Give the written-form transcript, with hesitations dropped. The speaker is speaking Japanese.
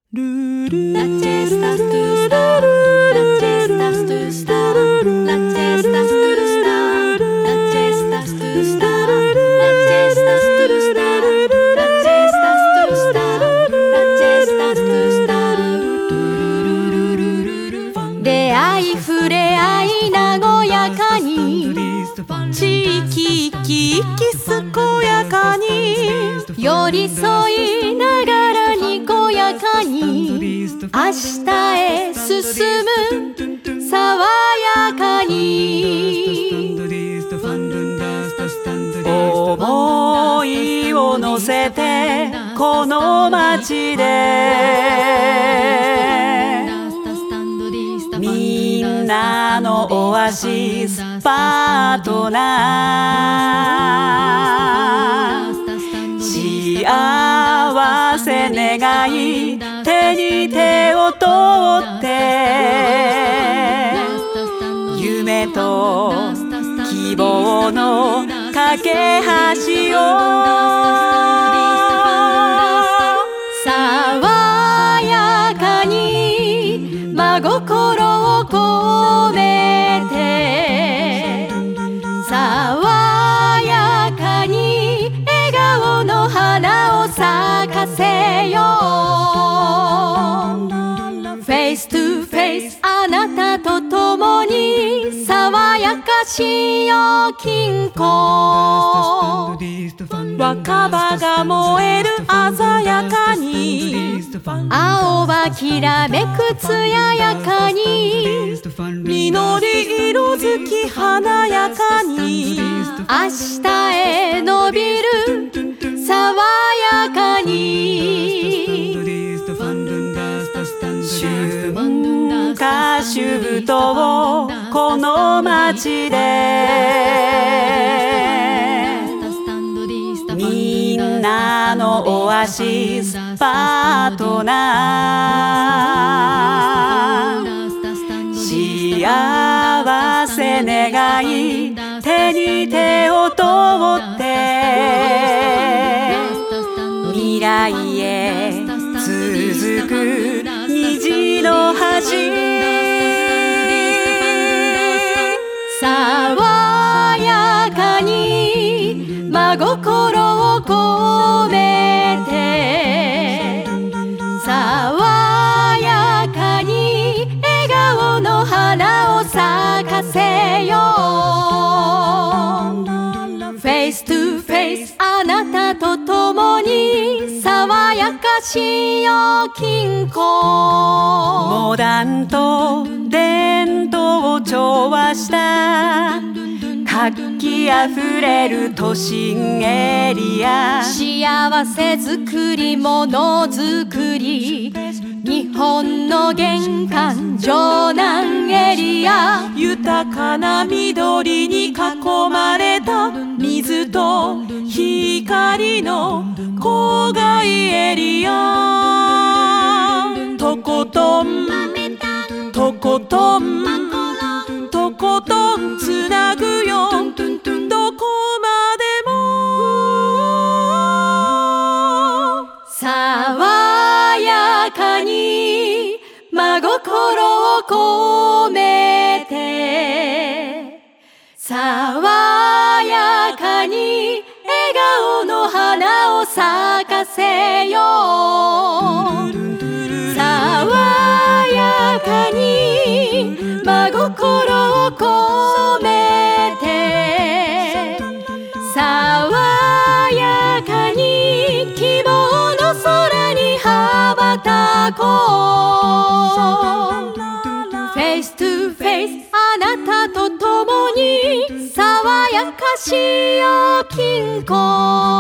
出会い触れ合い和やかに地域生き生き健やかに寄り添いながらにこやかに明日へ進む爽やかに思いを乗せてこの街でみんなのオアシスパートナー幸せ願い手に手を取って夢と希望の架け橋を爽やかに真心を込めて爽やかに笑顔の花を咲かせよう Face to face あなたと共に爽やかしよう金庫若葉が燃える鮮やかに青はきらめく艶やかに実り色づき華やかに明日へ伸びる爽やかに春夏秋冬この街でみんなのオアシスパートナー幸せ願い手に手を取って未来へ続く虹の橋爽やかに真心を込めて爽やかに笑顔の花を咲かせよう Face to face あなたと共に爽やかしよう金庫モダンと伝統を調和した活気あふれる都心エリア幸せづくりものづくり日本の玄関城南エリア豊かな緑に囲まれた水と光の郊外エリアとことんとことんとことんつなぐよどこまでも爽やかに真心を込めて爽やかに笑顔の花を咲かせよう爽やかに真心を込めて爽やかに希望の空に羽ばたこう Face to face あなたと共に爽やかしよう金庫